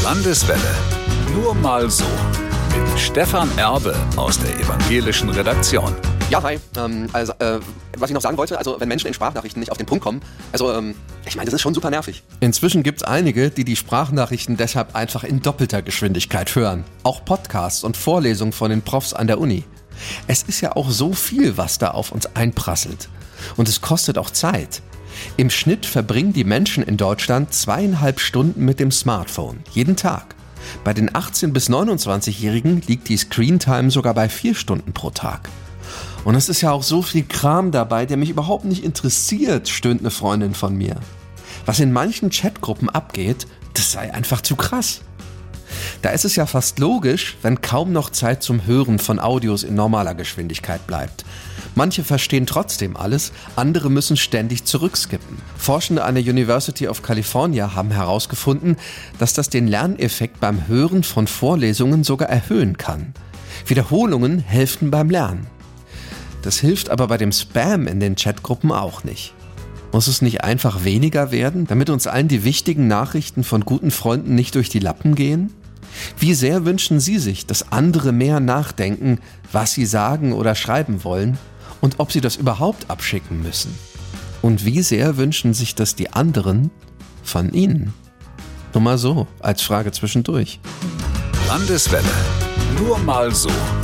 Landeswelle. Nur mal so. Mit Stefan Erbe aus der evangelischen Redaktion. Ja, hi. Was ich noch sagen wollte, wenn Menschen in Sprachnachrichten nicht auf den Punkt kommen, ich meine, das ist schon super nervig. Inzwischen gibt's einige, die Sprachnachrichten deshalb einfach in doppelter Geschwindigkeit hören. Auch Podcasts und Vorlesungen von den Profs an der Uni. Es ist ja auch so viel, was da auf uns einprasselt. Und es kostet auch Zeit. Im Schnitt verbringen die Menschen in Deutschland 2,5 Stunden mit dem Smartphone. Jeden Tag. Bei den 18- bis 29-Jährigen liegt die Screentime sogar bei 4 Stunden pro Tag. Und es ist ja auch so viel Kram dabei, der mich überhaupt nicht interessiert, stöhnt eine Freundin von mir. Was in manchen Chatgruppen abgeht, das sei einfach zu krass. Da ist es ja fast logisch, wenn kaum noch Zeit zum Hören von Audios in normaler Geschwindigkeit bleibt. Manche verstehen trotzdem alles, andere müssen ständig zurückskippen. Forschende an der University of California haben herausgefunden, dass das den Lerneffekt beim Hören von Vorlesungen sogar erhöhen kann. Wiederholungen helfen beim Lernen. Das hilft aber bei dem Spam in den Chatgruppen auch nicht. Muss es nicht einfach weniger werden, damit uns allen die wichtigen Nachrichten von guten Freunden nicht durch die Lappen gehen? Wie sehr wünschen Sie sich, dass andere mehr nachdenken, was sie sagen oder schreiben wollen und ob sie das überhaupt abschicken müssen? Und wie sehr wünschen sich das die anderen von Ihnen? Nur mal so, als Frage zwischendurch. Landeswelle. Nur mal so.